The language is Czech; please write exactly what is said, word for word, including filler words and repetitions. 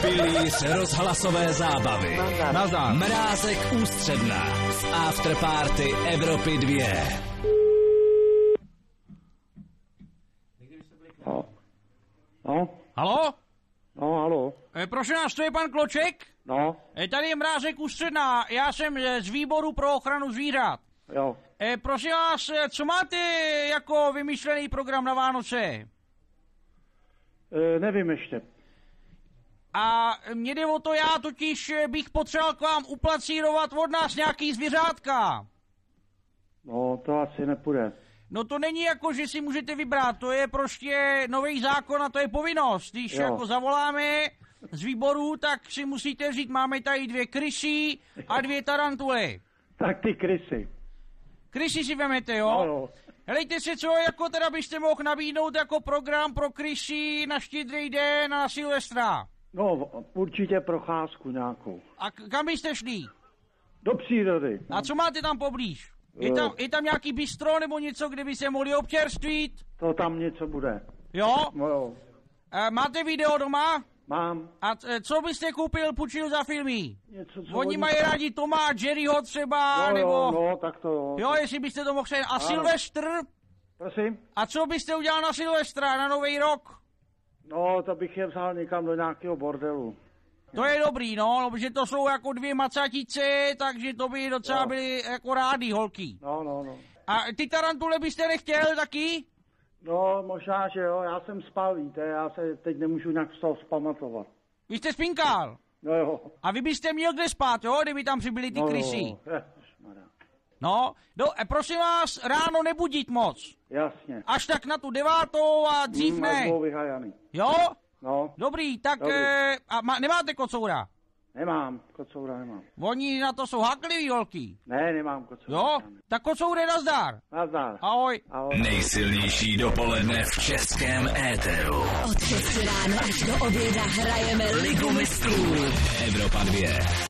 Pilíř rozhlasové zábavy. Nazdar. Mrázek ústředna. V afterparty Evropy dvě. No. No. Halo? No, halo. E, prosím nás, to je pan Kloček? No. E, tady je Mrázek ústředna, já jsem e, z výboru pro ochranu zvířat. Jo. E, prosím vás, e, co máte jako vymyšlený program na Vánoce? E, nevím ještě. A mě jde o to, já totiž bych potřeboval k vám uplacírovat od nás nějaký zvířátka. No, to asi nepůjde. No to není jako, že si můžete vybrat, to je prostě nový zákon a to je povinnost. Když Jo. jako zavoláme z výboru, tak si musíte říct, máme tady dvě krysy a dvě tarantuly. Tak ty krysy. Krysy si vemete, jo? No, jo. Helejte se, co jako teda byste mohl nabídnout jako program pro krysy na Štědrý den a na Silvestra. No, určitě procházku nějakou. A k- kam byste šli? Do přírody. A co máte tam poblíž? Je tam, je tam nějaký bistro nebo něco, kde by se mohli občerstvit? To tam něco bude. Jo? No jo. E, máte video doma? Mám A c- co byste koupil, půjčil za filmy? něco, co... Oni mají rádi Toma a Jerryho třeba, no, nebo... jo, no, tak to jo. Jo, jestli byste to mohl se... A Silvestr? Prosím? A co byste udělal na Silvestra, na Nový rok? No, to bych je vzal někam do nějakého bordelu. To je dobrý, no, protože to jsou jako dvě macatice, takže to by docela Jo. byly jako rádi holky. No, no, no. A ty tarantule byste nechtěl taky? No, možná, že jo, já jsem spal, víte, já se teď nemůžu nějak z toho zpamatovat. Vy jste spinkal. No jo. A vy byste měl kde spát, jo, kdyby tam přibyly ty no, krysy. Jo. Ježišmarja. No, do, e, prosím vás, ráno nebudit moc. Jasně. Až tak na tu devátou a dřív Mm, ne. až budou vyhajaný. Jo? No, Dobrý, tak Dobrý. E, a ma, nemáte kocoura? nemám, kocoura nemám. Oni na to jsou háklivý holky. Ne, nemám kocoura. Jo? Tak kocoure nazdar. Nazdar. Ahoj. Ahoj. Nejsilnější dopoledne v českém éteru. Od šesti ráno až do oběda hrajeme Ligu mistrů. Evropa dvě.